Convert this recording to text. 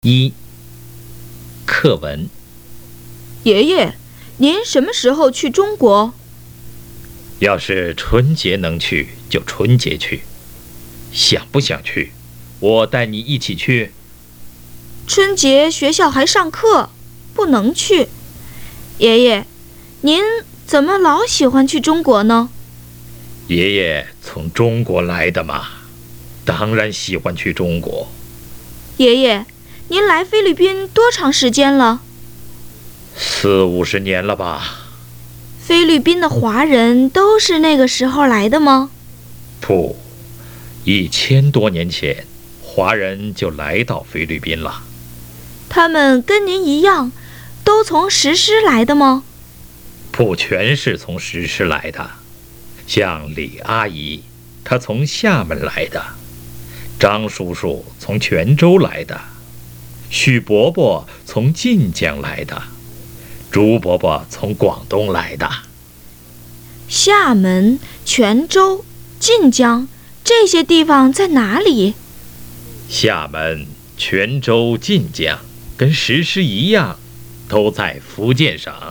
一、课文。 爷爷，您什么时候去中国？ 要是春节能去，就春节去。想不想去？我带你一起去。 春节学校还上课，不能去。爷爷，您怎么老喜欢去中国呢？ 爷爷从中国来的嘛，当然喜欢去中国。 爷爷，您来菲律宾多长时间了 40-50年了吧？ 菲律宾的华人都是那个时候来的吗？ 不，1000多年前，华人就来到菲律宾了。 他们跟您一样，都从石狮来的吗？ 不全是从石狮来的，像李阿姨，她从厦门来的；张叔叔从泉州来的；许伯伯从晋江来的；朱伯伯从广东来的。 厦门、泉州、晋江这些地方在哪里？ 厦门、泉州、晋江跟石狮一样，都在福建省。